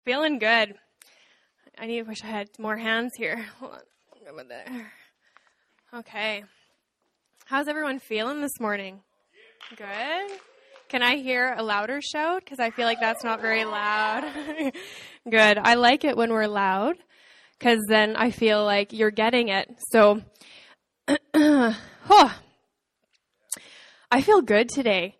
Feeling good. I wish I had more hands here. Hold on. Over there. Okay. How's everyone feeling this morning? Good? Can I hear a louder shout? Because I feel like that's not very loud. Good. I like it when we're loud, because then I feel like you're getting it. So, I feel good today.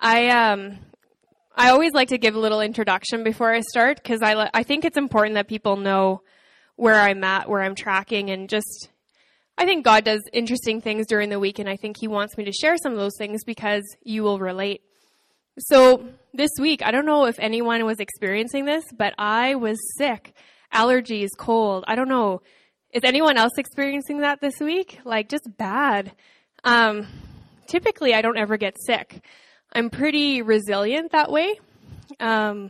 I always like to give a little introduction before I start, because I think it's important that people know where I'm at, where I'm tracking, and just, I think God does interesting things during the week, and I think He wants me to share some of those things because you will relate. So this week, I don't know if anyone was experiencing this, but I was sick. Allergies, cold. I don't know. Is anyone else experiencing that this week? Like, just bad. Typically, I don't ever get sick. I'm pretty resilient that way. I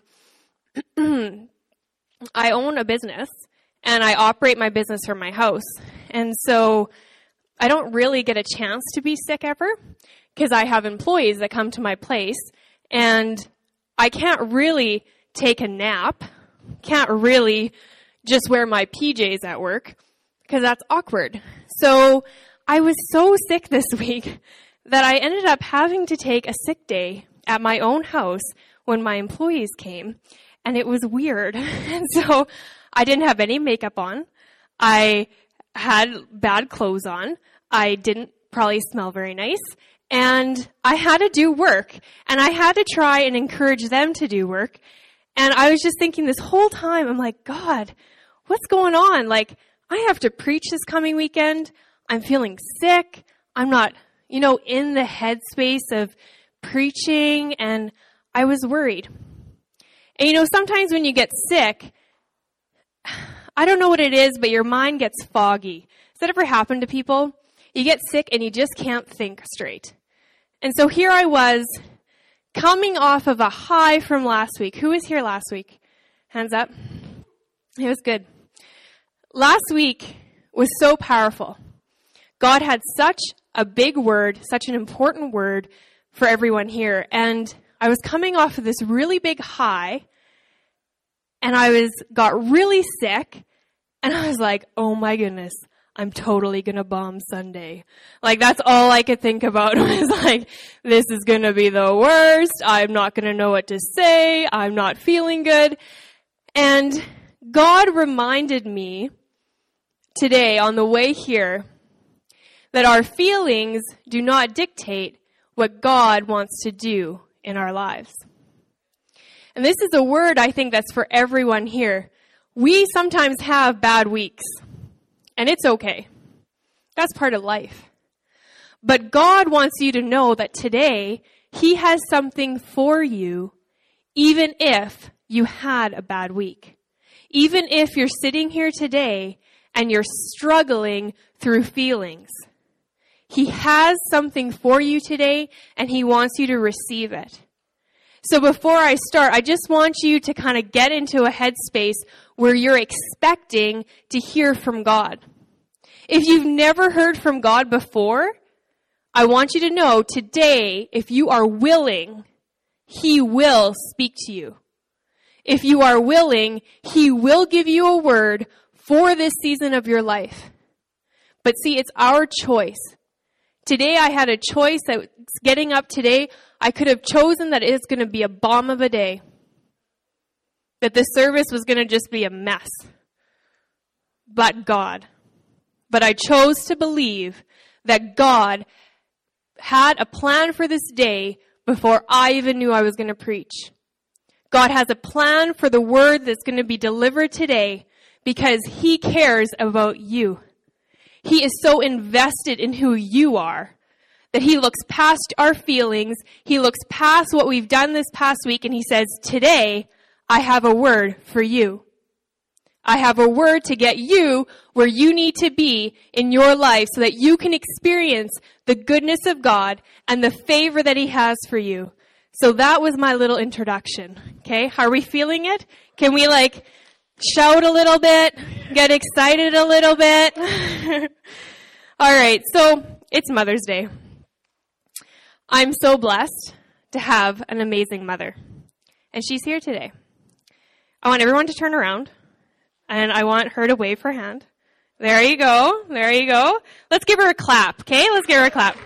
own a business, and I operate my business from my house. And so I don't really get a chance to be sick ever, because I have employees that come to my place, and I can't really take a nap, can't really just wear my PJs at work, because that's awkward. So I was so sick this week that I ended up having to take a sick day at my own house when my employees came, and it was weird. And so I didn't have any makeup on. I had bad clothes on. I didn't probably smell very nice, and I had to do work, and I had to try and encourage them to do work. And I was just thinking this whole time, I'm like, God, what's going on? Like, I have to preach this coming weekend. I'm feeling sick. I'm not in the headspace of preaching, and I was worried. And sometimes when you get sick, I don't know what it is, but your mind gets foggy. Has that ever happened to people? You get sick and you just can't think straight. And so here I was, coming off of a high from last week. Who was here last week? Hands up. It was good. Last week was so powerful. God had such a big word, such an important word for everyone here. And I was coming off of this really big high, and I got really sick, and I was like, oh my goodness, I'm totally going to bomb Sunday. Like, that's all I could think about was like, this is going to be the worst. I'm not going to know what to say. I'm not feeling good. And God reminded me today on the way here that our feelings do not dictate what God wants to do in our lives. And this is a word I think that's for everyone here. We sometimes have bad weeks, and it's okay. That's part of life. But God wants you to know that today He has something for you, even if you had a bad week. Even if you're sitting here today and you're struggling through feelings. He has something for you today, and He wants you to receive it. So before I start, I just want you to kind of get into a headspace where you're expecting to hear from God. If you've never heard from God before, I want you to know today, if you are willing, He will speak to you. If you are willing, He will give you a word for this season of your life. But see, it's our choice. Today I had a choice that getting up today, I could have chosen that it's going to be a bomb of a day. That the service was going to just be a mess. But I chose to believe that God had a plan for this day before I even knew I was going to preach. God has a plan for the word that's going to be delivered today because He cares about you. He is so invested in who you are that He looks past our feelings. He looks past what we've done this past week, and He says, today, I have a word for you. I have a word to get you where you need to be in your life so that you can experience the goodness of God and the favor that He has for you. So that was my little introduction. Okay, are we feeling it? Can we shout a little bit, get excited a little bit? All right, so it's Mother's Day. I'm so blessed to have an amazing mother, and she's here today. I want everyone to turn around, and I want her to wave her hand. There you go. There you go. Let's give her a clap, okay? Let's give her a clap.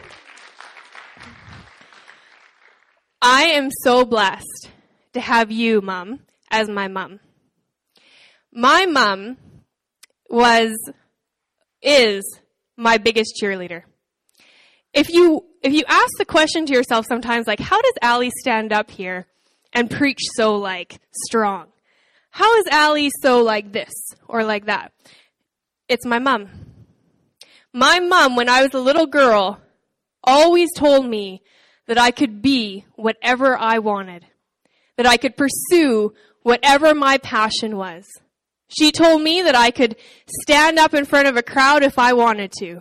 I am so blessed to have you, Mom, as my mom. My mom is my biggest cheerleader. If you ask the question to yourself sometimes, like, how does Allie stand up here and preach so, like, strong? How is Allie so like this or like that? It's my mom. My mom, when I was a little girl, always told me that I could be whatever I wanted, that I could pursue whatever my passion was. She told me that I could stand up in front of a crowd if I wanted to.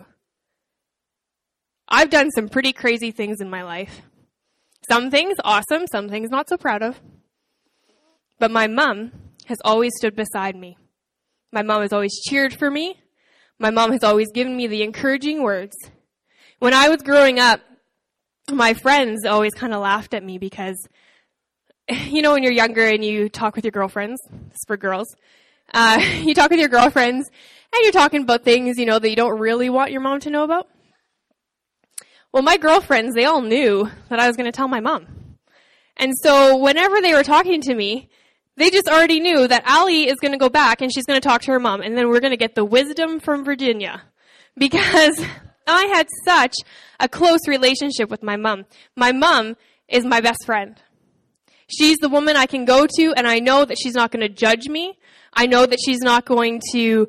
I've done some pretty crazy things in my life. Some things awesome, some things not so proud of. But my mom has always stood beside me. My mom has always cheered for me. My mom has always given me the encouraging words. When I was growing up, my friends always kind of laughed at me because, you know, when you're younger and you talk with your girlfriends, it's for girls, you talk with your girlfriends and you're talking about things, you know, that you don't really want your mom to know about. Well, my girlfriends, they all knew that I was going to tell my mom. And so whenever they were talking to me, they just already knew that Allie is going to go back and she's going to talk to her mom. And then we're going to get the wisdom from Virginia. Because I had such a close relationship with my mom. My mom is my best friend. She's the woman I can go to, and I know that she's not going to judge me. I know that she's not going to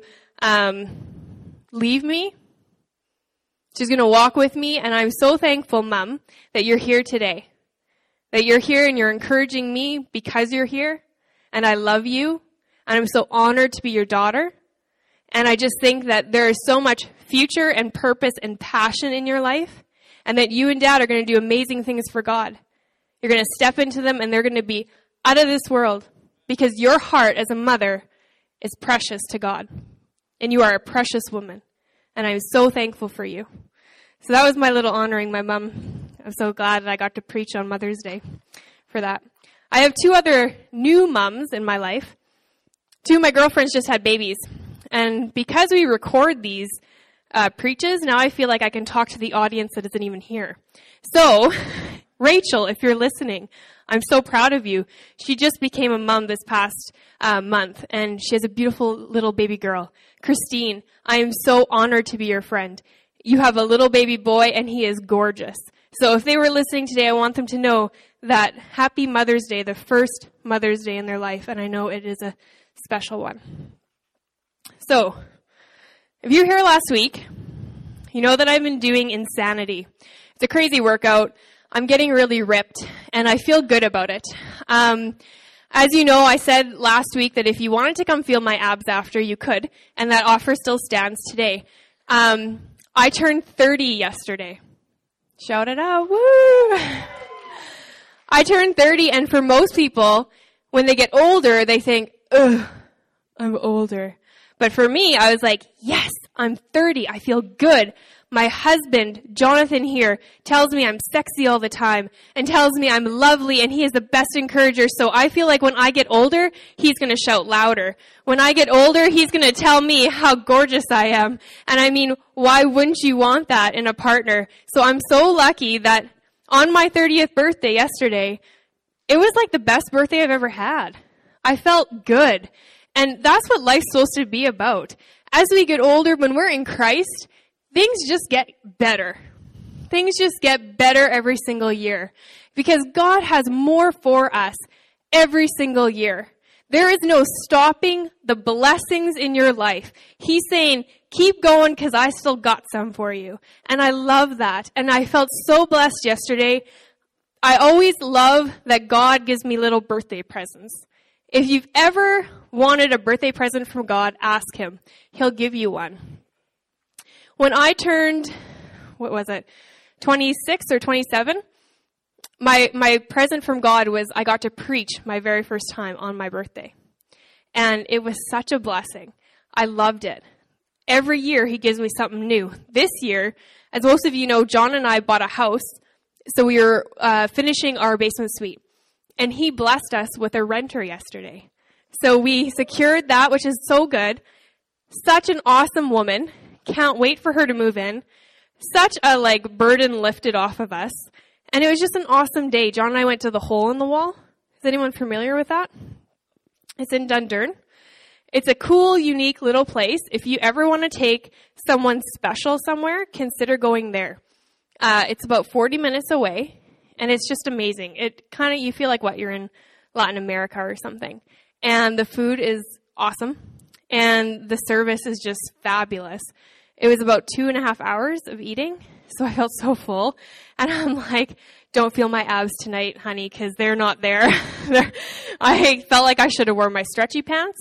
leave me. She's going to walk with me, and I'm so thankful, Mom, that you're here today. That you're here and you're encouraging me because you're here. And I love you, and I'm so honored to be your daughter. And I just think that there is so much future and purpose and passion in your life, and that you and Dad are going to do amazing things for God. You're going to step into them, and they're going to be out of this world, because your heart as a mother is precious to God. And you are a precious woman. And I'm so thankful for you. So that was my little honoring my mom. I'm so glad that I got to preach on Mother's Day for that. I have 2 other new moms in my life. 2 of my girlfriends just had babies. And because we record these preaches, now I feel like I can talk to the audience that isn't even here. So, Rachel, if you're listening, I'm so proud of you. She just became a mom this past month, and she has a beautiful little baby girl. Christine, I am so honored to be your friend. You have a little baby boy, and he is gorgeous. So if they were listening today, I want them to know that happy Mother's Day, the first Mother's Day in their life, and I know it is a special one. So, if you were here last week, you know that I've been doing Insanity. It's a crazy workout. I'm getting really ripped, and I feel good about it. As you know, I said last week that if you wanted to come feel my abs after, you could, and that offer still stands today. I turned 30 yesterday. Shout it out, woo! I turned 30, and for most people, when they get older, they think, ugh, I'm older. But for me, I was like, yes, I'm 30. I feel good. My husband, Jonathan here, tells me I'm sexy all the time and tells me I'm lovely, and he is the best encourager. So I feel like when I get older, he's going to shout louder. When I get older, he's going to tell me how gorgeous I am. And I mean, why wouldn't you want that in a partner? So I'm so lucky that on my 30th birthday yesterday, it was like the best birthday I've ever had. I felt good. And that's what life's supposed to be about. As we get older, when we're in Christ, things just get better. Things just get better every single year. Because God has more for us every single year. There is no stopping the blessings in your life. He's saying, keep going because I still got some for you. And I love that. And I felt so blessed yesterday. I always love that God gives me little birthday presents. If you've ever wanted a birthday present from God, ask him. He'll give you one. When I turned, 26 or 27, my present from God was I got to preach my very first time on my birthday. And it was such a blessing. I loved it. Every year he gives me something new. This year, as most of you know, John and I bought a house, so we were finishing our basement suite. And he blessed us with a renter yesterday. So we secured that, which is so good. Such an awesome woman. Can't wait for her to move in. Such a burden lifted off of us. And it was just an awesome day. John and I went to the Hole in the Wall. Is anyone familiar with that? It's in Dundurn. It's a cool, unique little place. If you ever want to take someone special somewhere, consider going there. It's about 40 minutes away, and it's just amazing. It kind of, you feel like you're in Latin America or something. And the food is awesome, and the service is just fabulous. It was about 2.5 hours of eating, so I felt so full. And I'm like, don't feel my abs tonight, honey, because they're not there. I felt like I should have worn my stretchy pants.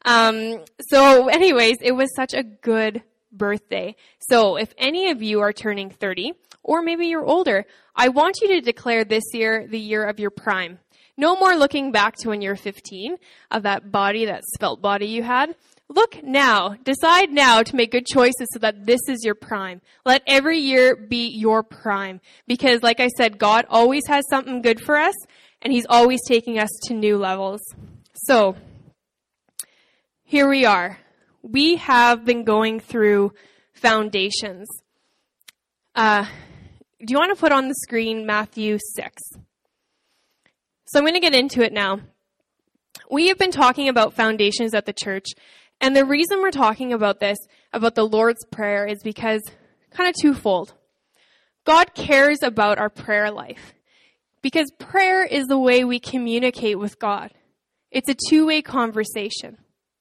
So anyways, it was such a good birthday. So if any of you are turning 30, or maybe you're older, I want you to declare this year the year of your prime. No more looking back to when you're 15 of that body, that svelte body you had. Look now, decide now to make good choices so that this is your prime. Let every year be your prime. Because like I said, God always has something good for us, and He's always taking us to new levels. So, here we are. We have been going through foundations. Do you want to put on the screen Matthew 6? So I'm going to get into it now. We have been talking about foundations at the church, and the reason we're talking about this, about the Lord's Prayer, is because kind of twofold. God cares about our prayer life, because prayer is the way we communicate with God. It's a two-way conversation.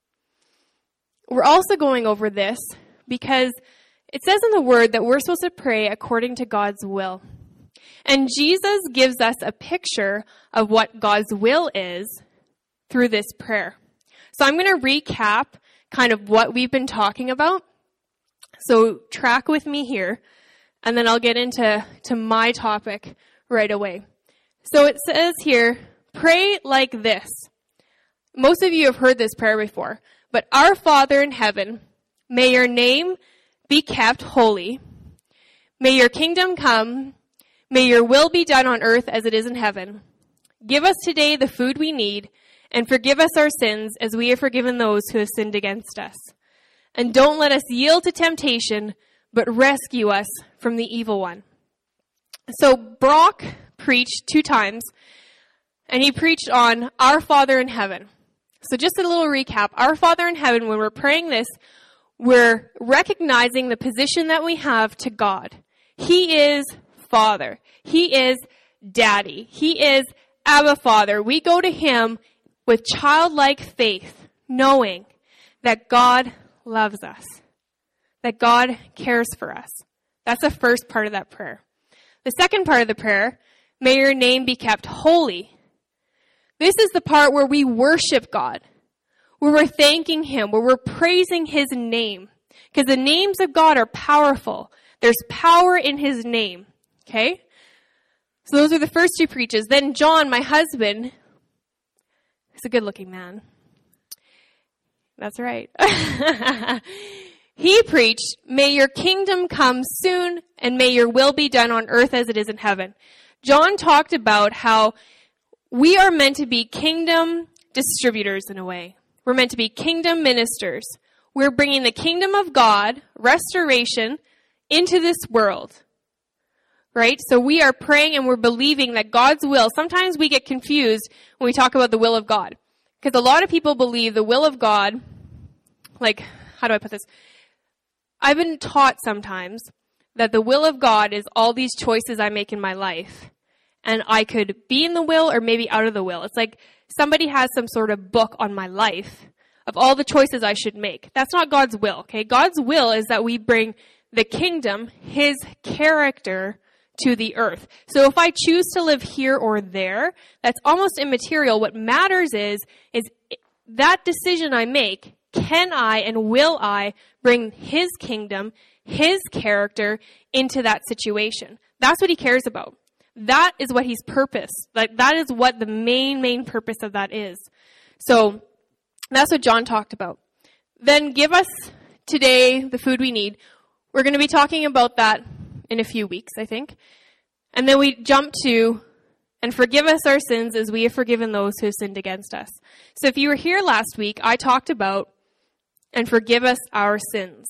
We're also going over this because it says in the Word that we're supposed to pray according to God's will. And Jesus gives us a picture of what God's will is through this prayer. So I'm going to recap kind of what we've been talking about. So track with me here, and then I'll get into my topic right away. So it says here, pray like this. Most of you have heard this prayer before. But our Father in heaven, may your name be kept holy. May your kingdom come. May your will be done on earth as it is in heaven. Give us today the food we need, and forgive us our sins as we have forgiven those who have sinned against us. And don't let us yield to temptation, but rescue us from the evil one. So Brock preached 2 times, and he preached on our Father in heaven. So just a little recap. Our Father in heaven, when we're praying this, we're recognizing the position that we have to God. He is Father. He is Daddy. He is Abba Father. We go to Him with childlike faith, knowing that God loves us, that God cares for us. That's the first part of that prayer. The second part of the prayer, may your name be kept holy. This is the part where we worship God, where we're thanking Him, where we're praising His name. Because the names of God are powerful. There's power in His name. Okay? So those are the first 2 preaches. Then John, my husband, he's a good-looking man. That's right. He preached, may your kingdom come soon, and may your will be done on earth as it is in heaven. John talked about how we are meant to be kingdom distributors in a way. We're meant to be kingdom ministers. We're bringing the kingdom of God, restoration, into this world. Right? So we are praying and we're believing that God's will. Sometimes we get confused when we talk about the will of God. Because a lot of people believe the will of God, how do I put this? I've been taught sometimes that the will of God is all these choices I make in my life. And I could be in the will or maybe out of the will. It's like somebody has some sort of book on my life of all the choices I should make. That's not God's will, okay? God's will is that we bring the kingdom, His character, to the earth. So if I choose to live here or there, that's almost immaterial. What matters is that decision I make, can I and will I bring His kingdom, His character into that situation? That's what He cares about. That is what He's purposed. That is what the main purpose of that is. So that's what John talked about. Then give us today the food we need. We're going to be talking about that in a few weeks, I think. And then we jump to And forgive us our sins as we have forgiven those who have sinned against us. So if you were here last week, I talked about, and forgive us our sins.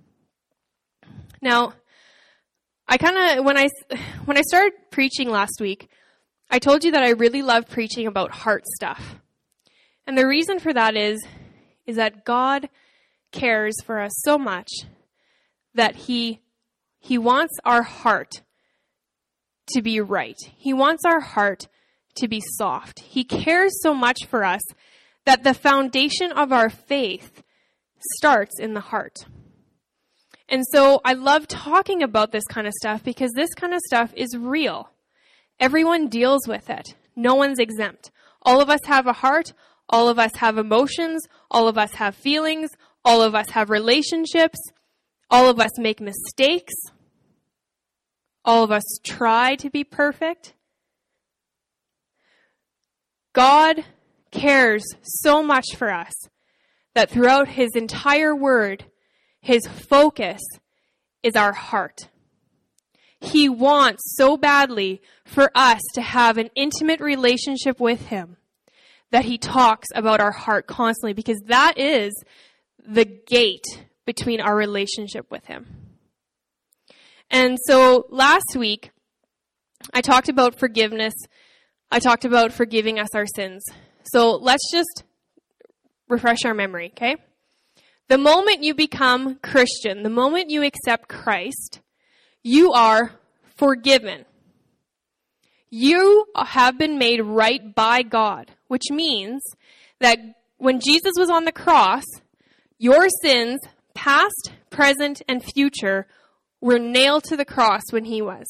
Now, when I started preaching last week, I told you that I really love preaching about heart stuff. And the reason for that is that God cares for us so much that He wants our heart to be right. He wants our heart to be soft. He cares so much for us that the foundation of our faith starts in the heart. And so I love talking about this kind of stuff because this kind of stuff is real. Everyone deals with it. No one's exempt. All of us have a heart. All of us have emotions. All of us have feelings. All of us have relationships. All of us make mistakes. All of us try to be perfect. God cares so much for us that throughout His entire word, His focus is our heart. He wants so badly for us to have an intimate relationship with Him that He talks about our heart constantly, because that is the gate between our relationship with Him. And so last week, I talked about forgiveness. I talked about forgiving us our sins. So let's just refresh our memory, okay? The moment you become Christian, the moment you accept Christ, you are forgiven. You have been made right by God, which means that when Jesus was on the cross, your sins, past, present, and future, were nailed to the cross when He was.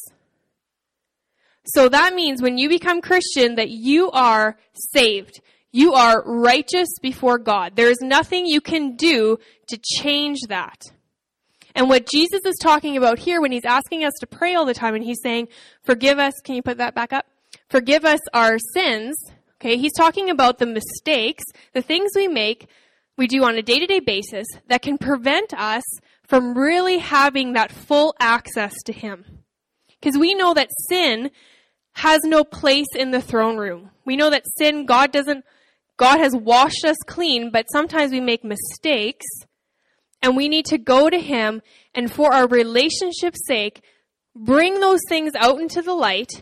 So that means when you become Christian that you are saved. You are righteous before God. There is nothing you can do to change that. And what Jesus is talking about here when He's asking us to pray all the time and He's saying, forgive us, can you put that back up? Forgive us our sins. Okay, He's talking about the mistakes, the things we do on a day-to-day basis that can prevent us from really having that full access to Him. Because we know that sin has no place in the throne room. We know that sin, God has washed us clean, but sometimes we make mistakes, and we need to go to Him, and for our relationship's sake, bring those things out into the light,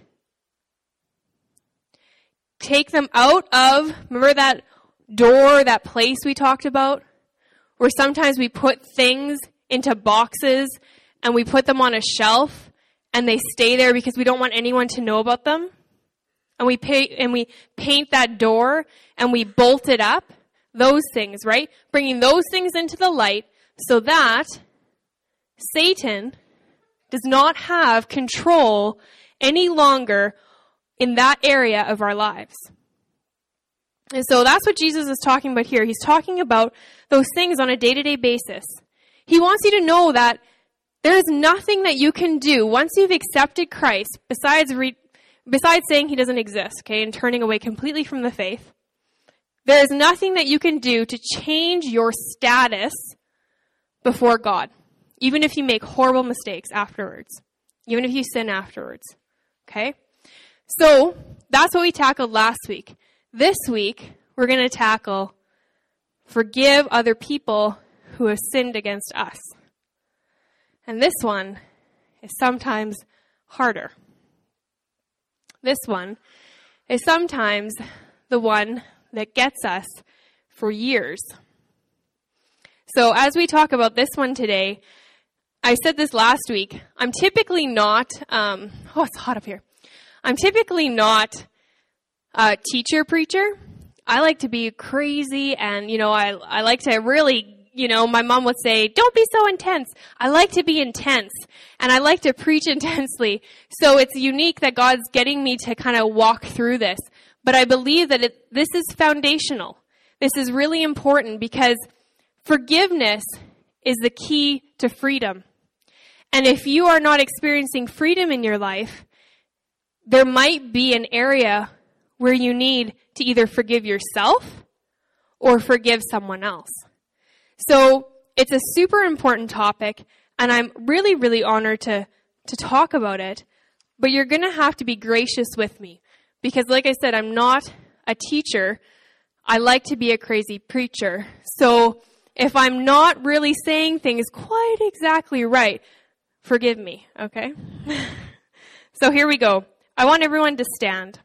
take them out of, remember that door, that place we talked about, where sometimes we put things into boxes and we put them on a shelf and they stay there because we don't want anyone to know about them. And we paint that door and we bolt it up. Those things, right? Bringing those things into the light so that Satan does not have control any longer in that area of our lives. And so that's what Jesus is talking about here. He's talking about those things on a day-to-day basis. He wants you to know that there is nothing that you can do once you've accepted Christ besides saying He doesn't exist, okay, and turning away completely from the faith. There is nothing that you can do to change your status before God, even if you make horrible mistakes afterwards, even if you sin afterwards, okay? So that's what we tackled last week. This week, we're going to tackle forgive other people who have sinned against us. And this one is sometimes harder. This one is sometimes the one that gets us for years. So as we talk about this one today, I said this last week, I'm typically not, it's hot up here. I'm typically not a teacher preacher. I like to be crazy and, I like to really, my mom would say, don't be so intense. I like to be intense and I like to preach intensely. So it's unique that God's getting me to kind of walk through this. But I believe that this is foundational. This is really important because forgiveness is the key to freedom. And if you are not experiencing freedom in your life, there might be an area where you need to either forgive yourself or forgive someone else. So it's a super important topic, and I'm really, really honored to talk about it, but you're going to have to be gracious with me Because like I said, I'm not a teacher. I like to be a crazy preacher. So if I'm not really saying things quite exactly right, forgive me, okay? So here we go. I want everyone to stand.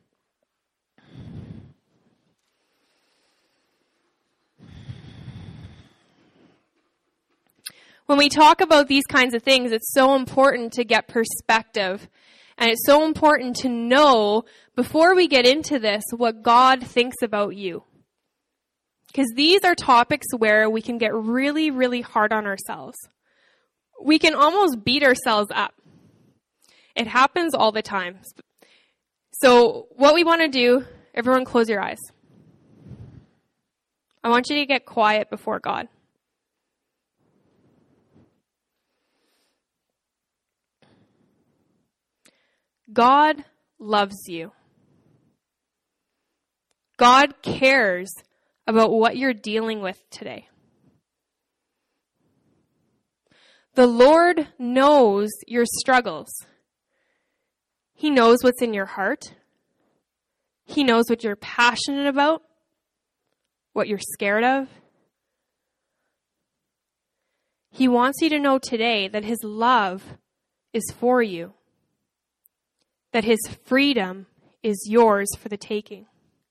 When we talk about these kinds of things, it's so important to get perspective. And it's so important to know, before we get into this, what God thinks about you. Because these are topics where we can get really, really hard on ourselves. We can almost beat ourselves up. It happens all the time. So what we want to do, everyone close your eyes. I want you to get quiet before God. God loves you. God cares about what you're dealing with today. The Lord knows your struggles. He knows what's in your heart. He knows what you're passionate about, what you're scared of. He wants you to know today that His love is for you, that His freedom is yours for the taking.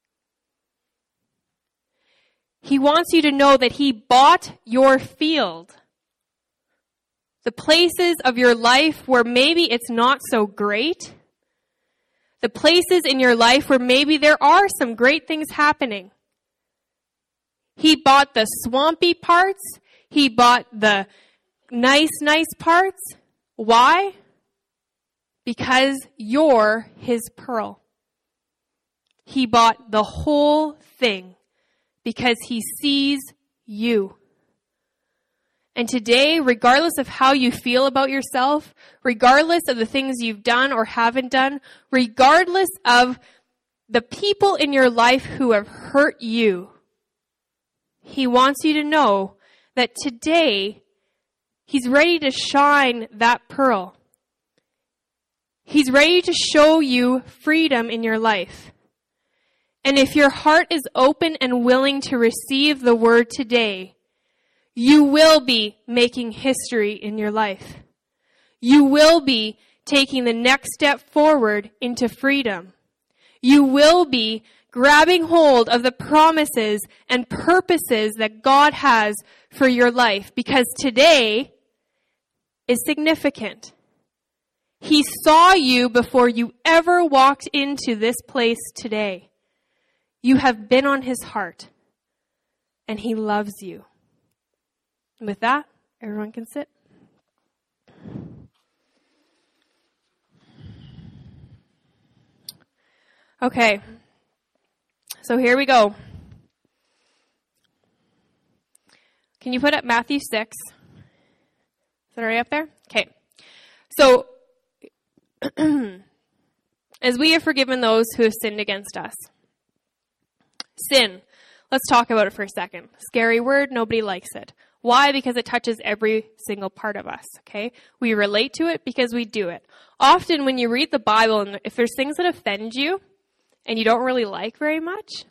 He wants you to know that He bought your field. The places of your life where maybe it's not so great. The places in your life where maybe there are some great things happening. He bought the swampy parts. He bought the nice parts. Why? Because you're His pearl. He bought the whole thing because He sees you. And today, regardless of how you feel about yourself, regardless of the things you've done or haven't done, regardless of the people in your life who have hurt you, He wants you to know that today, He's ready to shine that pearl. He's ready to show you freedom in your life. And if your heart is open and willing to receive the word today, you will be making history in your life. You will be taking the next step forward into freedom. You will be grabbing hold of the promises and purposes that God has for your life, because today is significant. He saw you before you ever walked into this place today. You have been on His heart, and He loves you. And with that, everyone can sit. Okay, so here we go. Can you put up Matthew 6? Is that already up there? Okay. So, as we have forgiven those who have sinned against us. Sin. Let's talk about it for a second. Scary word, nobody likes it. Why? Because it touches every single part of us, okay? We relate to it because we do it. Often when you read the Bible, and if there's things that offend you and you don't really like very much,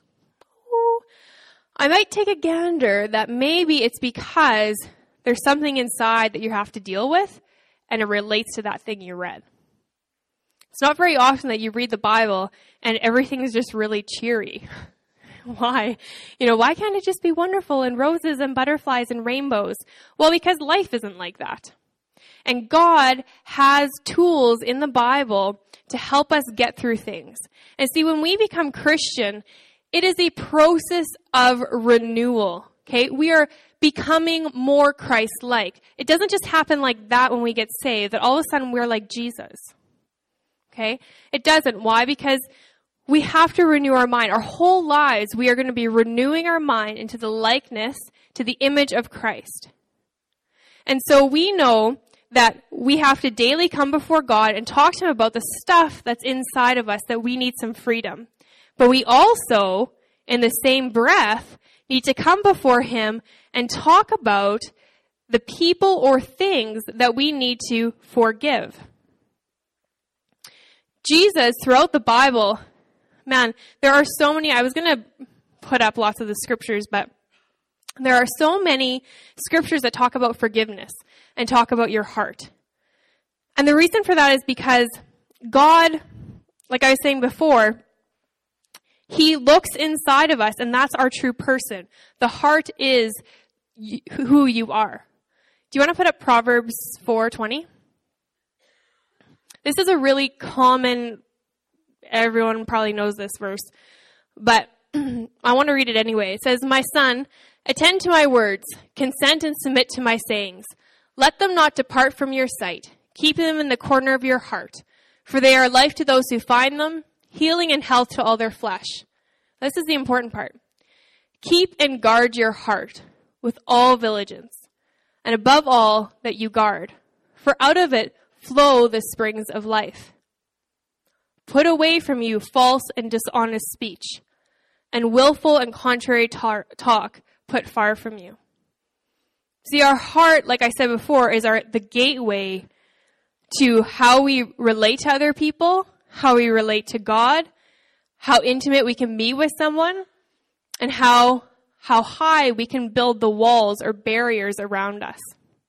I might take a gander that maybe it's because there's something inside that you have to deal with and it relates to that thing you read. It's not very often that you read the Bible and everything is just really cheery. Why? Why can't it just be wonderful and roses and butterflies and rainbows? Well, because life isn't like that. And God has tools in the Bible to help us get through things. And see, when we become Christian, it is a process of renewal. Okay? We are becoming more Christ-like. It doesn't just happen like that when we get saved, that all of a sudden we're like Jesus. Okay? It doesn't. Why? Because we have to renew our mind. Our whole lives, we are going to be renewing our mind into the likeness, to the image of Christ. And so we know that we have to daily come before God and talk to Him about the stuff that's inside of us, that we need some freedom. But we also, in the same breath, need to come before Him and talk about the people or things that we need to forgive. Jesus, throughout the Bible, Man, there are so many. I was going to put up lots of the scriptures, but there are so many scriptures that talk about forgiveness and talk about your heart. And the reason for that is because God, like I was saying before, He looks inside of us, and that's our true person. The heart is who you are. Do you want to put up Proverbs 4:20? This is a really common, everyone probably knows this verse, but I want to read it anyway. It says, "My son, attend to my words, consent and submit to my sayings. Let them not depart from your sight. Keep them in the corner of your heart, for they are life to those who find them, healing and health to all their flesh." This is the important part. "Keep and guard your heart with all diligence, and above all that you guard, for out of it flow the springs of life. Put away from you false and dishonest speech, and willful and contrary talk put far from you." See, our heart, like I said before, is the gateway to how we relate to other people, how we relate to God, how intimate we can be with someone, and how high we can build the walls or barriers around us.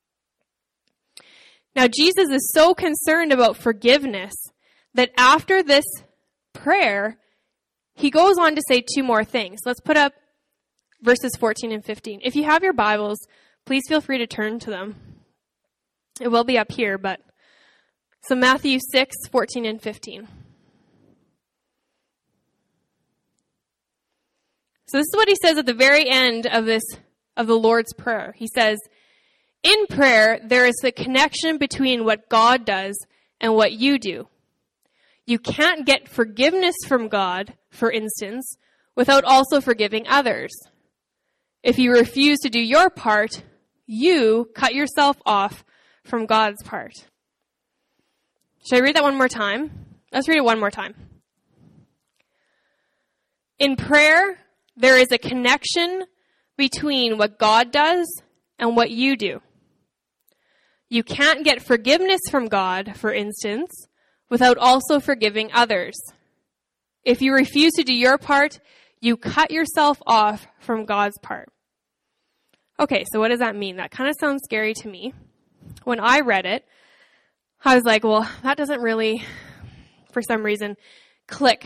Now, Jesus is so concerned about forgiveness that after this prayer, he goes on to say two more things. Let's put up verses 14 and 15. If you have your Bibles, please feel free to turn to them. It will be up here, but so Matthew 6:14 and 15. So this is what he says at the very end of the Lord's Prayer. He says, "In prayer, there is a connection between what God does and what you do. You can't get forgiveness from God, for instance, without also forgiving others. If you refuse to do your part, you cut yourself off from God's part." Should I read that one more time? Let's read it one more time. In prayer, there is a connection between what God does and what you do. You can't get forgiveness from God, for instance, without also forgiving others. If you refuse to do your part, you cut yourself off from God's part. Okay, so what does that mean? That kind of sounds scary to me. When I read it, I was like, well, that doesn't really, for some reason, click.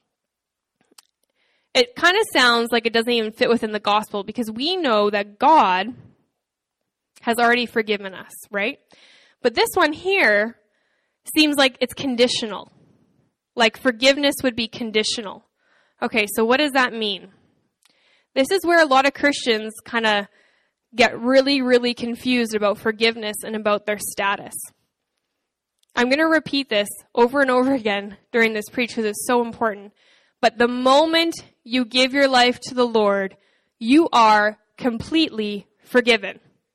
It kind of sounds like it doesn't even fit within the gospel, because we know that God has already forgiven us, right? But this one here seems like it's conditional. Like forgiveness would be conditional. Okay, so what does that mean? This is where a lot of Christians kind of get really, really confused about forgiveness and about their status. I'm going to repeat this over and over again during this preach because it's so important. But the moment you give your life to the Lord, you are completely forgiven.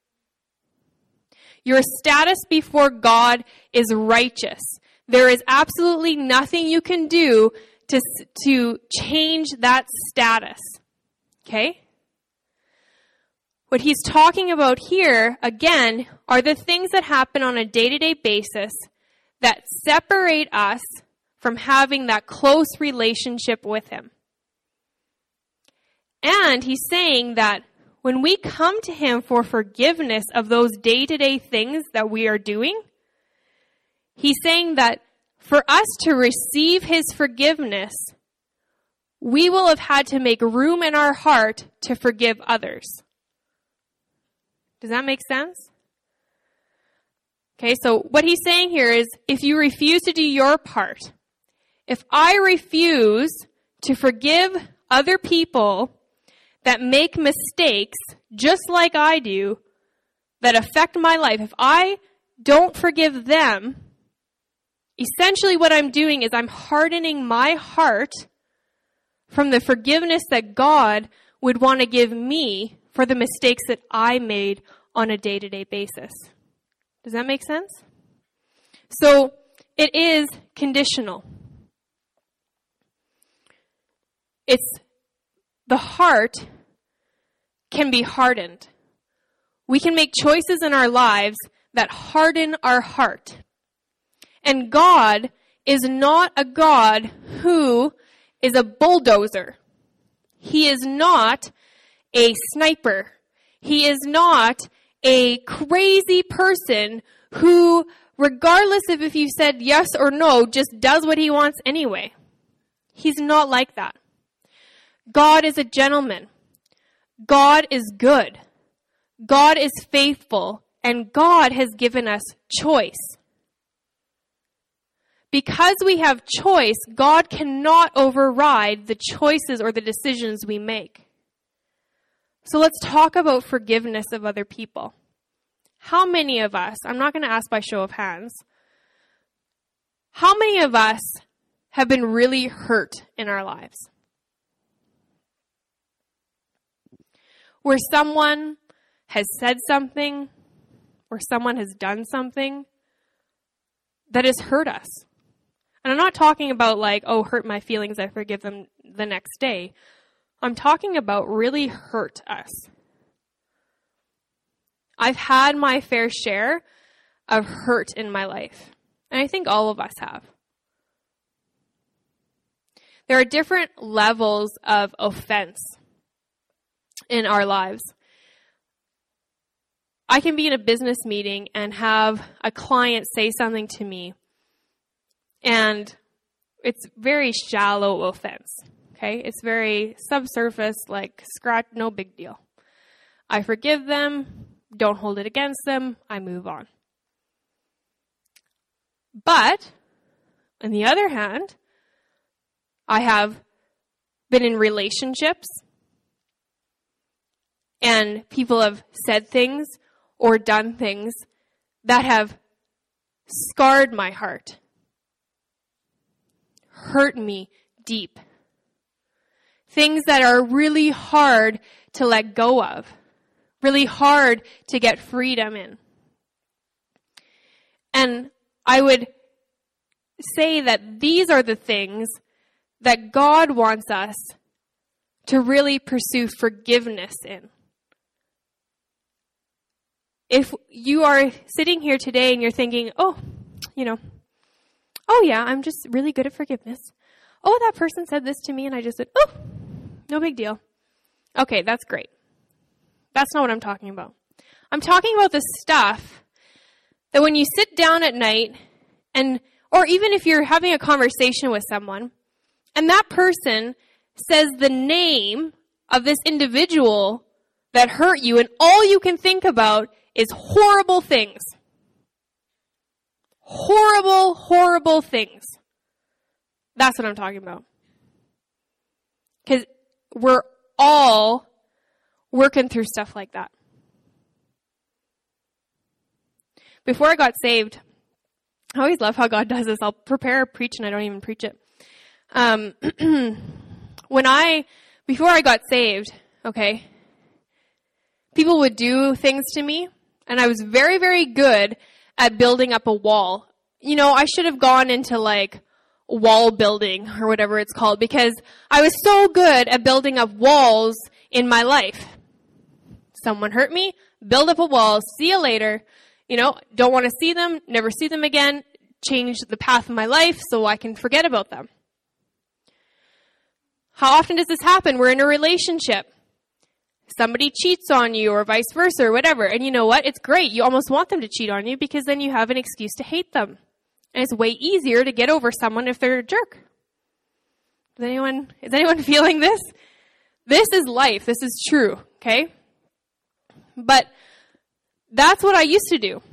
Your status before God is righteous. There is absolutely nothing you can do to change that status. Okay? What he's talking about here, again, are the things that happen on a day-to-day basis that separate us from having that close relationship with him. And he's saying that when we come to him for forgiveness of those day-to-day things that we are doing, he's saying that for us to receive his forgiveness, we will have had to make room in our heart to forgive others. Does that make sense? Okay, so what he's saying here is, if you refuse to do your part, if I refuse to forgive other people that make mistakes just like I do, that affect my life, if I don't forgive them, essentially what I'm doing is I'm hardening my heart from the forgiveness that God would want to give me for the mistakes that I made on a day-to-day basis. Does that make sense? So it is conditional. It's the heart can be hardened. We can make choices in our lives that harden our heart. And God is not a God who is a bulldozer. He is not a sniper. He is not a crazy person who, regardless of if you said yes or no, just does what he wants anyway. He's not like that. God is a gentleman. God is good. God is faithful. And God has given us choice. Because we have choice, God cannot override the choices or the decisions we make. So let's talk about forgiveness of other people. How many of us, I'm not going to ask by show of hands, how many of us have been really hurt in our lives? Where someone has said something, or someone has done something that has hurt us. And I'm not talking about like, oh, hurt my feelings, I forgive them the next day. I'm talking about really hurt us. I've had my fair share of hurt in my life. And I think all of us have. There are different levels of offense in our lives. I can be in a business meeting and have a client say something to me, and it's very shallow offense, okay? It's very subsurface, like scratch, no big deal. I forgive them, don't hold it against them, I move on. But, on the other hand, I have been in relationships, and people have said things or done things that have scarred my heart, hurt me deep. Things that are really hard to let go of, really hard to get freedom in. And I would say that these are the things that God wants us to really pursue forgiveness in. If you are sitting here today and you're thinking, oh yeah, I'm just really good at forgiveness. Oh, that person said this to me and I just said, oh, no big deal. Okay, that's great. That's not what I'm talking about. I'm talking about the stuff that when you sit down at night or even if you're having a conversation with someone and that person says the name of this individual that hurt you and all you can think about is horrible things. Horrible, horrible things. That's what I'm talking about. Because we're all working through stuff like that. Before I got saved, I always love how God does this. I'll prepare a preach and I don't even preach it. Before I got saved, okay, people would do things to me. And I was very, very good at building up a wall. You know, I should have gone into like wall building or whatever it's called because I was so good at building up walls in my life. Someone hurt me, build up a wall, see you later. You know, don't want to see them, never see them again, change the path of my life so I can forget about them. How often does this happen? We're in a relationship. Somebody cheats on you or vice versa or whatever. And you know what? It's great. You almost want them to cheat on you because then you have an excuse to hate them. And it's way easier to get over someone if they're a jerk. Is anyone feeling this? This is life. This is true. Okay? But that's what I used to do.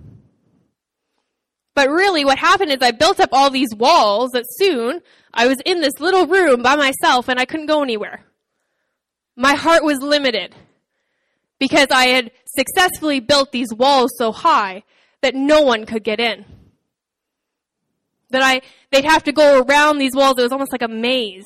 But really what happened is I built up all these walls that soon I was in this little room by myself and I couldn't go anywhere. My heart was limited because I had successfully built these walls so high that no one could get in. They'd have to go around these walls. It was almost like a maze.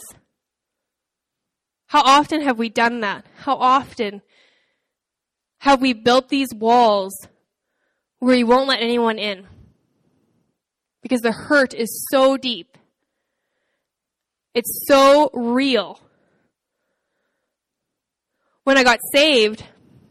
How often have we done that? How often have we built these walls where you won't let anyone in? Because the hurt is so deep. It's so real. When I got saved,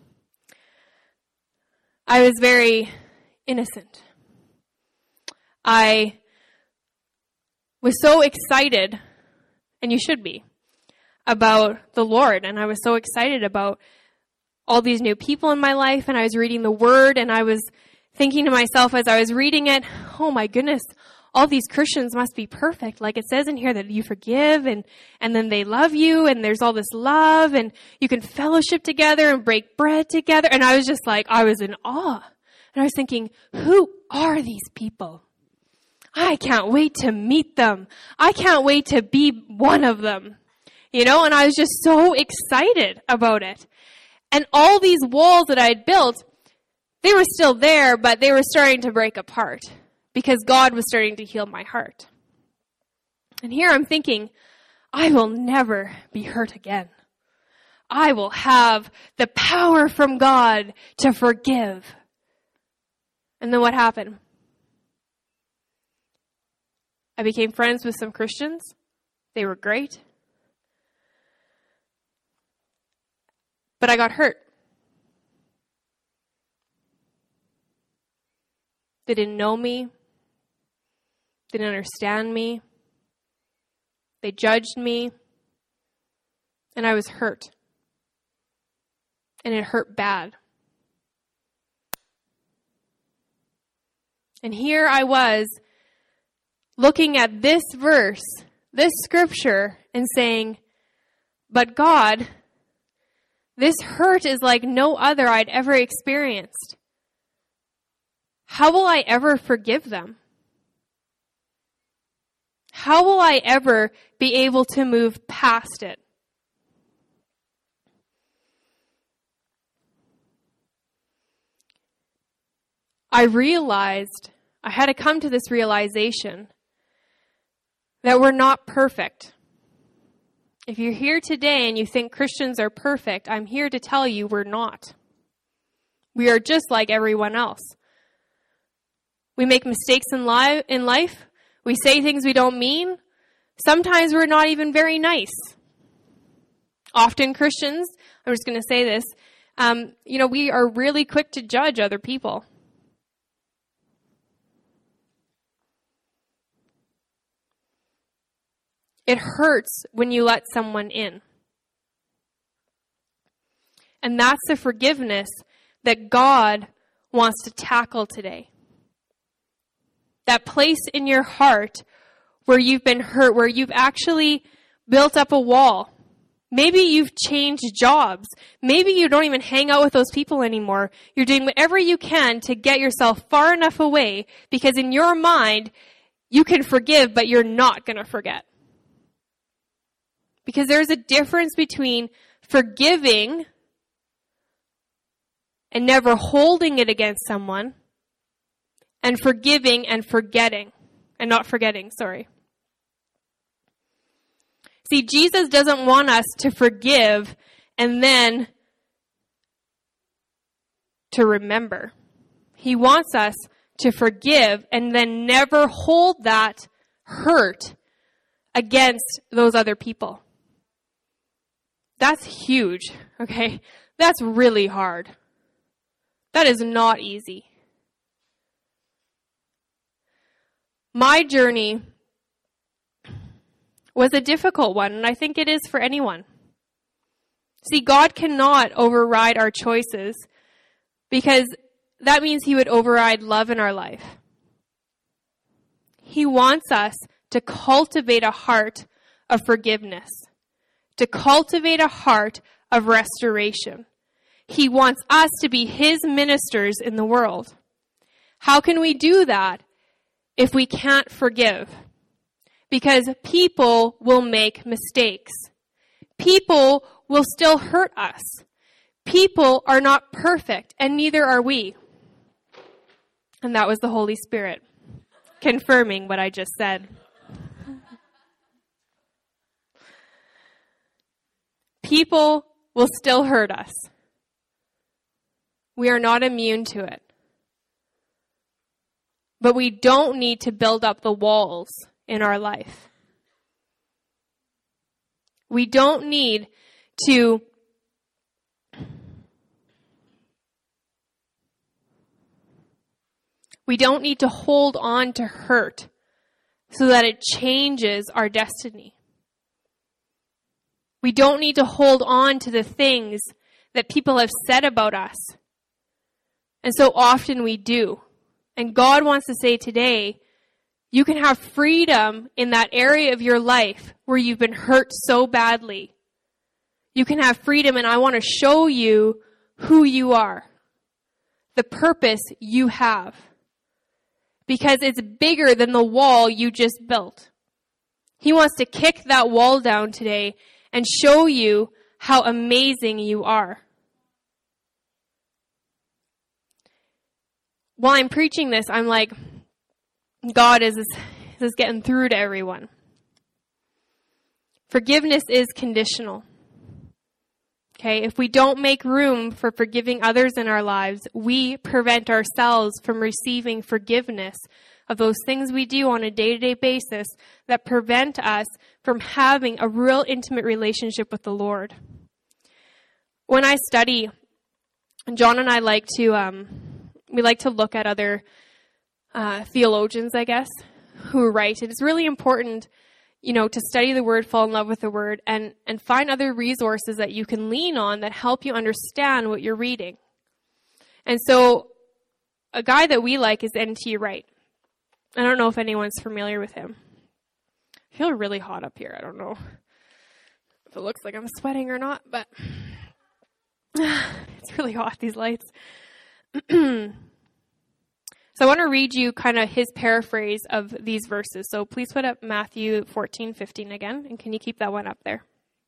I was very innocent. I was so excited and you should be, about the Lord. And I was so excited about all these new people in my life, and I was reading the Word, and I was thinking to myself as I was reading it, oh my goodness, all these Christians must be perfect. Like it says in here that you forgive and then they love you and there's all this love and you can fellowship together and break bread together. And I was just like, I was in awe. And I was thinking, who are these people? I can't wait to meet them. I can't wait to be one of them. And I was just so excited about it. And all these walls that I had built, they were still there, but they were starting to break apart because God was starting to heal my heart. And here I'm thinking, I will never be hurt again. I will have the power from God to forgive. And then what happened? I became friends with some Christians. They were great. But I got hurt. They didn't know me. They didn't understand me. They judged me. And I was hurt. And it hurt bad. And here I was looking at this verse, this scripture, and saying, but God, this hurt is like no other I'd ever experienced. How will I ever forgive them? How will I ever be able to move past it? I had to come to this realization that we're not perfect. If you're here today and you think Christians are perfect, I'm here to tell you we're not. We are just like everyone else. We make mistakes in life. We say things we don't mean. Sometimes we're not even very nice. Often Christians, I'm just going to say this, we are really quick to judge other people. It hurts when you let someone in. And that's the forgiveness that God wants to tackle today. That place in your heart where you've been hurt, where you've actually built up a wall. Maybe you've changed jobs. Maybe you don't even hang out with those people anymore. You're doing whatever you can to get yourself far enough away because in your mind, you can forgive, but you're not going to forget. Because there's a difference between forgiving and never holding it against someone and forgiving and forgetting. And not forgetting, sorry. See, Jesus doesn't want us to forgive and then to remember. He wants us to forgive and then never hold that hurt against those other people. That's huge, okay? That's really hard. That is not easy. My journey was a difficult one, and I think it is for anyone. See, God cannot override our choices because that means He would override love in our life. He wants us to cultivate a heart of forgiveness, to cultivate a heart of restoration. He wants us to be His ministers in the world. How can we do that if we can't forgive? Because people will make mistakes. People will still hurt us. People are not perfect, and neither are we. And that was the Holy Spirit confirming what I just said. People will still hurt us. We are not immune to it. But we don't need to build up the walls in our life. We don't need to hold on to hurt so that it changes our destiny. We don't need to hold on to the things that people have said about us. And so often we do. And God wants to say today, you can have freedom in that area of your life where you've been hurt so badly. You can have freedom, and I want to show you who you are, the purpose you have, because it's bigger than the wall you just built. He wants to kick that wall down today and show you how amazing you are. While I'm preaching this, I'm like, God, is this getting through to everyone? Forgiveness is conditional. Okay, if we don't make room for forgiving others in our lives, we prevent ourselves from receiving forgiveness of those things we do on a day-to-day basis that prevent us from having a real intimate relationship with the Lord. When I study, John and I like to look at other theologians, I guess, who write. It's really important, to study the Word, fall in love with the Word, and find other resources that you can lean on that help you understand what you're reading. And so a guy that we like is N.T. Wright. I don't know if anyone's familiar with him. I feel really hot up here. I don't know if it looks like I'm sweating or not, but it's really hot, these lights. So I want to read you kind of his paraphrase of these verses. So please put up Matthew 14:15 again, and can you keep that one up there?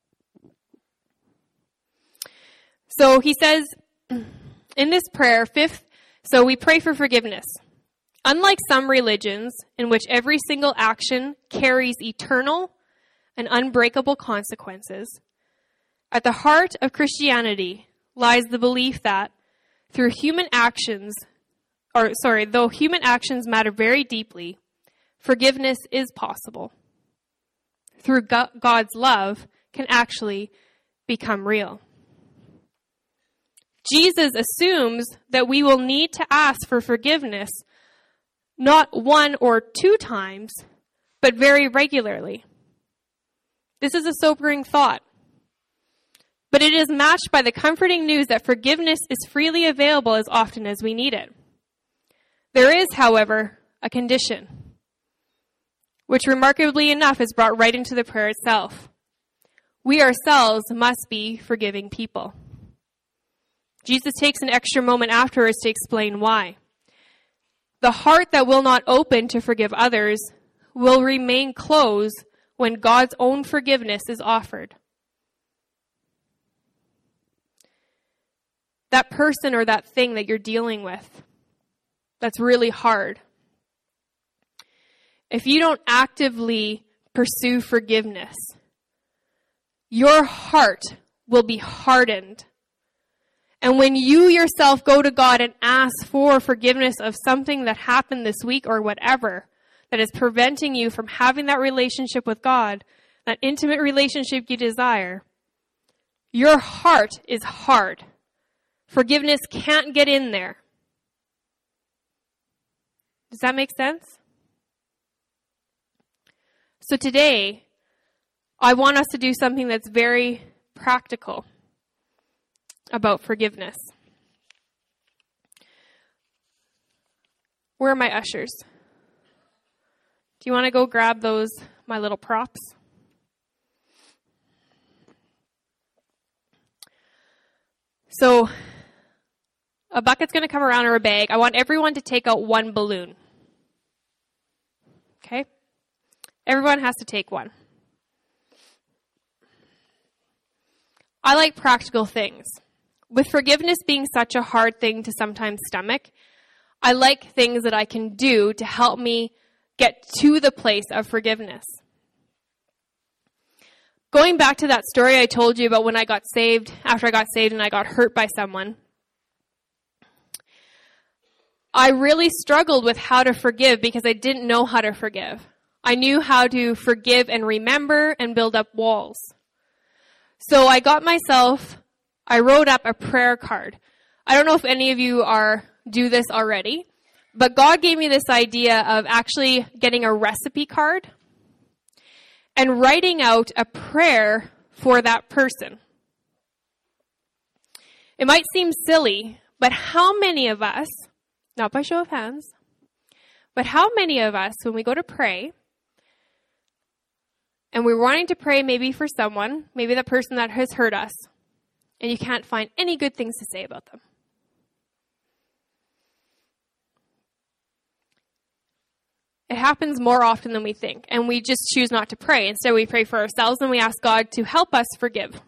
So he says in this prayer, so we pray for forgiveness. Unlike some religions in which every single action carries eternal and unbreakable consequences, at the heart of Christianity lies the belief that though human actions matter very deeply, forgiveness is possible. Through God's love can actually become real. Jesus assumes that we will need to ask for forgiveness not 1 or 2 times, but very regularly. This is a sobering thought, but it is matched by the comforting news that forgiveness is freely available as often as we need it. There is, however, a condition, which remarkably enough is brought right into the prayer itself. We ourselves must be forgiving people. Jesus takes an extra moment afterwards to explain why. The heart that will not open to forgive others will remain closed when God's own forgiveness is offered. That person or that thing that you're dealing with, that's really hard. If you don't actively pursue forgiveness, your heart will be hardened. And when you yourself go to God and ask for forgiveness of something that happened this week or whatever that is preventing you from having that relationship with God, that intimate relationship you desire, your heart is hard. Forgiveness can't get in there. Does that make sense? So today, I want us to do something that's very practical about forgiveness. Where are my ushers? Do you want to go grab my little props? So, a bucket's going to come around, or a bag. I want everyone to take out 1 balloon. Okay? Everyone has to take one. I like practical things. With forgiveness being such a hard thing to sometimes stomach, I like things that I can do to help me get to the place of forgiveness. Going back to that story I told you about when I got saved, after I got saved and I got hurt by someone, I really struggled with how to forgive because I didn't know how to forgive. I knew how to forgive and remember and build up walls. So I wrote up a prayer card. I don't know if any of you do this already, but God gave me this idea of actually getting a recipe card and writing out a prayer for that person. It might seem silly, but how many of us, not by show of hands, but how many of us, when we go to pray, and we're wanting to pray maybe for someone, maybe the person that has hurt us, and you can't find any good things to say about them? It happens more often than we think, and we just choose not to pray. Instead, we pray for ourselves and we ask God to help us forgive.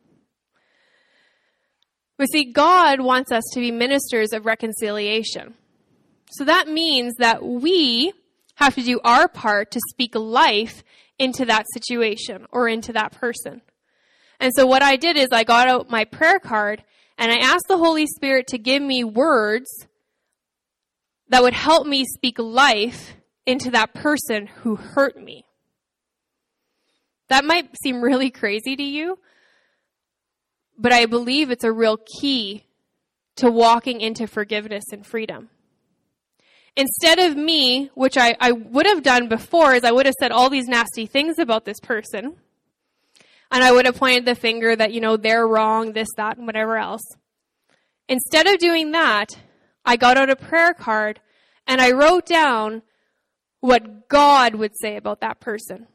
But see, God wants us to be ministers of reconciliation. So that means that we have to do our part to speak life into that situation or into that person. And so what I did is I got out my prayer card and I asked the Holy Spirit to give me words that would help me speak life into that person who hurt me. That might seem really crazy to you, but I believe it's a real key to walking into forgiveness and freedom. Instead of me, which I would have done before, is I would have said all these nasty things about this person, and I would have pointed the finger that, they're wrong, this, that, and whatever else. Instead of doing that, I got out a prayer card and I wrote down what God would say about that person.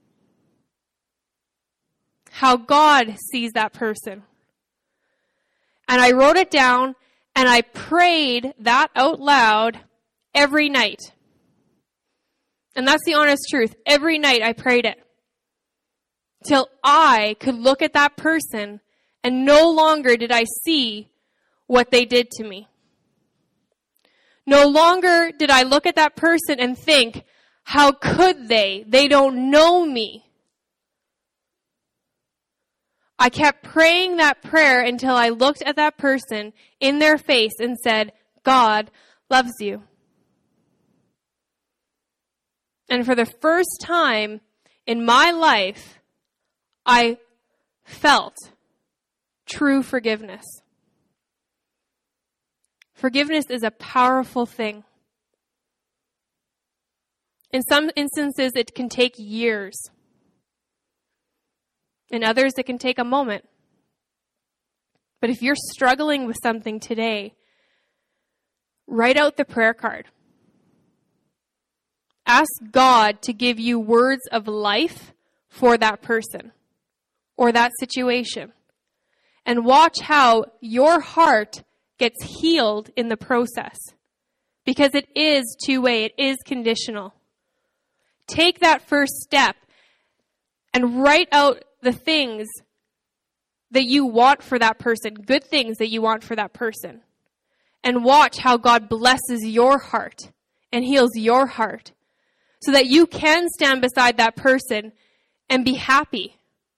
How God sees that person. And I wrote it down and I prayed that out loud every night. And that's the honest truth. Every night I prayed it. Till I could look at that person and no longer did I see what they did to me. No longer did I look at that person and think, how could they? They don't know me. I kept praying that prayer until I looked at that person in their face and said, God loves you. And for the first time in my life, I felt true forgiveness. Forgiveness is a powerful thing. In some instances, it can take years. In others, it can take a moment. But if you're struggling with something today, write out the prayer card. Ask God to give you words of life for that person or that situation. And watch how your heart gets healed in the process. Because it is two-way. It is conditional. Take that first step and write out the things that you want for that person, good things that you want for that person. And watch how God blesses your heart and heals your heart so that you can stand beside that person and be happy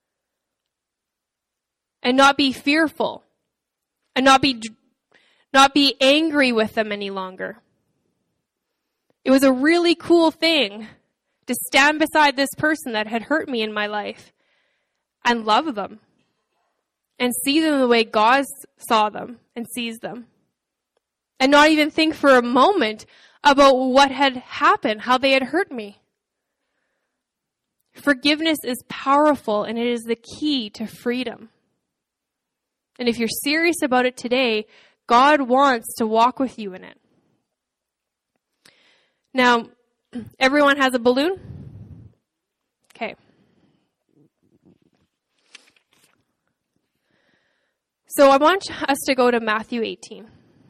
and not be fearful and not be angry with them any longer. It was a really cool thing to stand beside this person that had hurt me in my life and love them and see them the way God saw them and sees them. And not even think for a moment about what had happened, how they had hurt me. Forgiveness is powerful and it is the key to freedom. And if you're serious about it today, God wants to walk with you in it. Now, everyone has a balloon? Okay. So I want us to go to Matthew 18.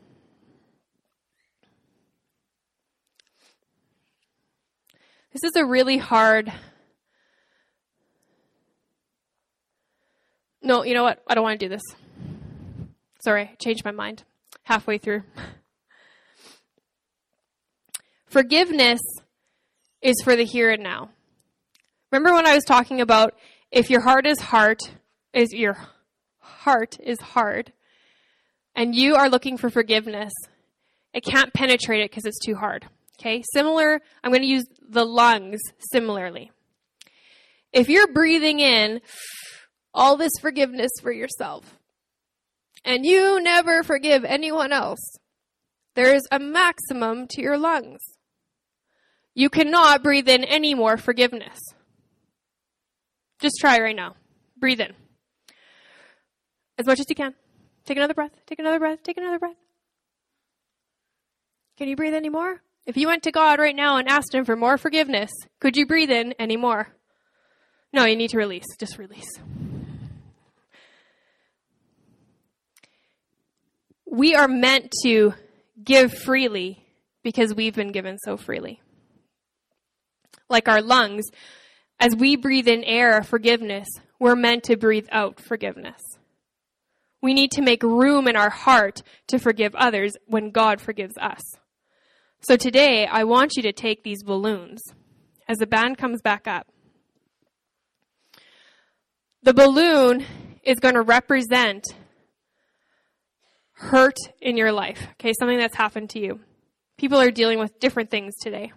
This is a really hard... No, you know what? I don't want to do this. Sorry, I changed my mind halfway through. Forgiveness is for the here and now. Remember when I was talking about if your heart is hard, and you are looking for forgiveness, it can't penetrate it because it's too hard. Okay? Similar, I'm going to use the lungs similarly. If you're breathing in all this forgiveness for yourself, and you never forgive anyone else, there is a maximum to your lungs. You cannot breathe in any more forgiveness. Just try right now. Breathe in. As much as you can. Take another breath. Take another breath. Take another breath. Can you breathe any more? If you went to God right now and asked him for more forgiveness, could you breathe in any more? No, you need to release. Just release. We are meant to give freely because we've been given so freely. Like our lungs, as we breathe in air, forgiveness, we're meant to breathe out forgiveness. We need to make room in our heart to forgive others when God forgives us. So today, I want you to take these balloons as the band comes back up. The balloon is going to represent hurt in your life, okay, something that's happened to you. People are dealing with different things today.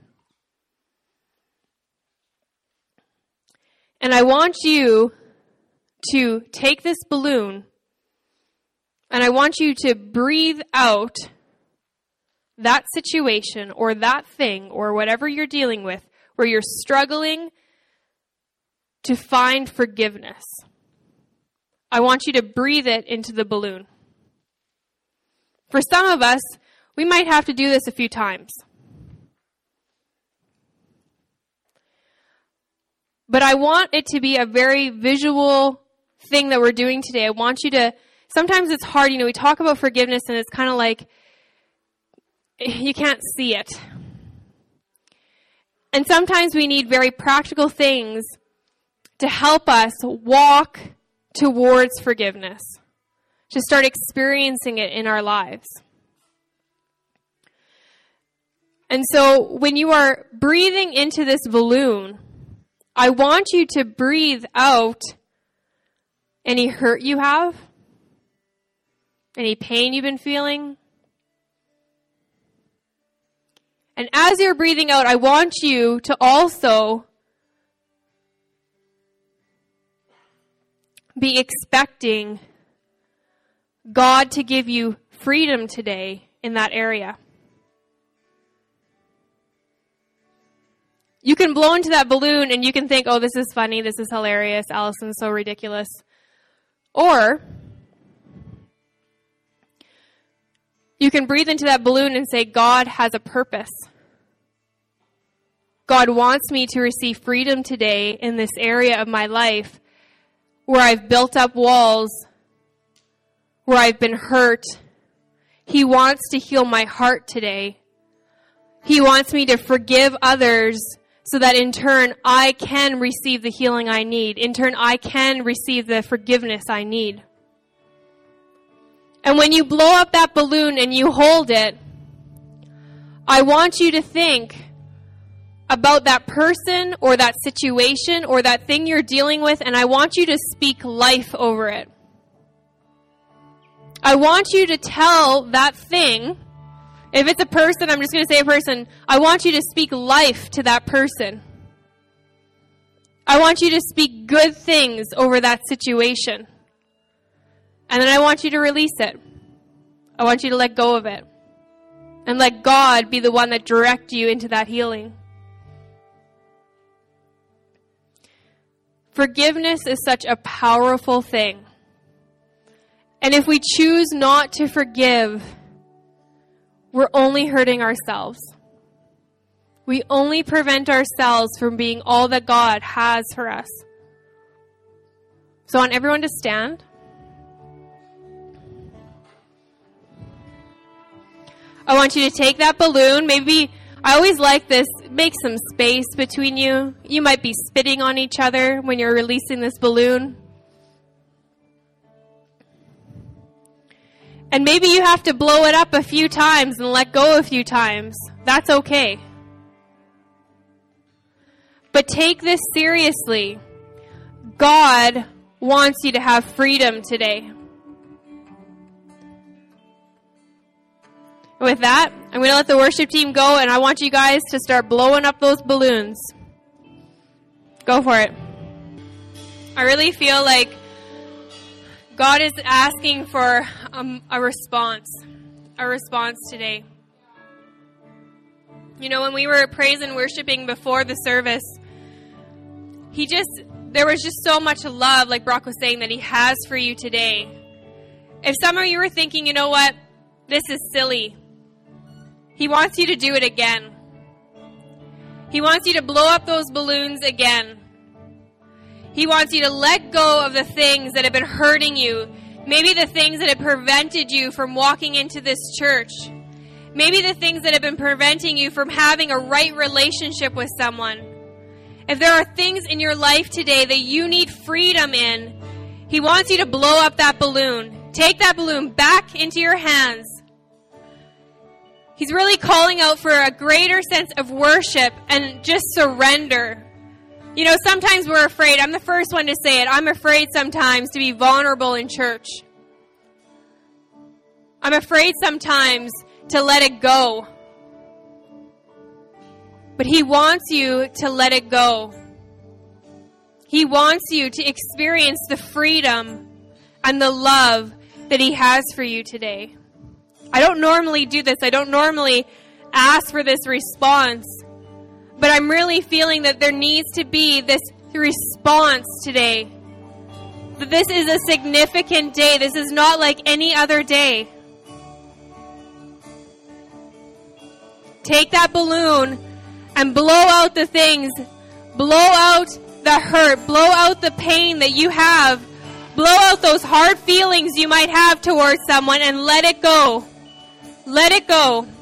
And I want you to take this balloon and I want you to breathe out that situation or that thing or whatever you're dealing with where you're struggling to find forgiveness. I want you to breathe it into the balloon. For some of us, we might have to do this a few times. But I want it to be a very visual thing that we're doing today. I want you to, sometimes it's hard, we talk about forgiveness and it's kind of like, you can't see it. And sometimes we need very practical things to help us walk towards forgiveness, to start experiencing it in our lives. And so when you are breathing into this balloon, I want you to breathe out any hurt you have, any pain you've been feeling. And as you're breathing out, I want you to also be expecting God to give you freedom today in that area. You can blow into that balloon and you can think, oh, this is funny, this is hilarious, Allison's so ridiculous. Or you can breathe into that balloon and say, God has a purpose. God wants me to receive freedom today in this area of my life where I've built up walls, where I've been hurt. He wants to heal my heart today. He wants me to forgive others so that in turn I can receive the healing I need. In turn, I can receive the forgiveness I need. And when you blow up that balloon and you hold it, I want you to think about that person or that situation or that thing you're dealing with, and I want you to speak life over it. I want you to tell that thing, if it's a person, I'm just going to say a person, I want you to speak life to that person. I want you to speak good things over that situation. And then I want you to release it. I want you to let go of it. And let God be the one that directs you into that healing. Forgiveness is such a powerful thing. And if we choose not to forgive, we're only hurting ourselves. We only prevent ourselves from being all that God has for us. So I want everyone to stand. I want you to take that balloon. Maybe, I always like this, make some space between you. You might be spitting on each other when you're releasing this balloon. And maybe you have to blow it up a few times and let go a few times. That's okay. But take this seriously. God wants you to have freedom today. With that, I'm going to let the worship team go, and I want you guys to start blowing up those balloons. Go for it. I really feel like God is asking for a response today. When we were praise and worshiping before the service, there was just so much love, like Brock was saying, that he has for you today. If some of you were thinking, you know what, this is silly, he wants you to do it again. He wants you to blow up those balloons again. He wants you to let go of the things that have been hurting you. Maybe the things that have prevented you from walking into this church. Maybe the things that have been preventing you from having a right relationship with someone. If there are things in your life today that you need freedom in, he wants you to blow up that balloon. Take that balloon back into your hands. He's really calling out for a greater sense of worship and just surrender. You know, sometimes we're afraid. I'm the first one to say it. I'm afraid sometimes to be vulnerable in church. I'm afraid sometimes to let it go. But he wants you to let it go. He wants you to experience the freedom and the love that he has for you today. I don't normally do this. I don't normally ask for this response. But I'm really feeling that there needs to be this response today. That this is a significant day. This is not like any other day. Take that balloon and blow out the things. Blow out the hurt. Blow out the pain that you have. Blow out those hard feelings you might have towards someone and let it go. Let it go.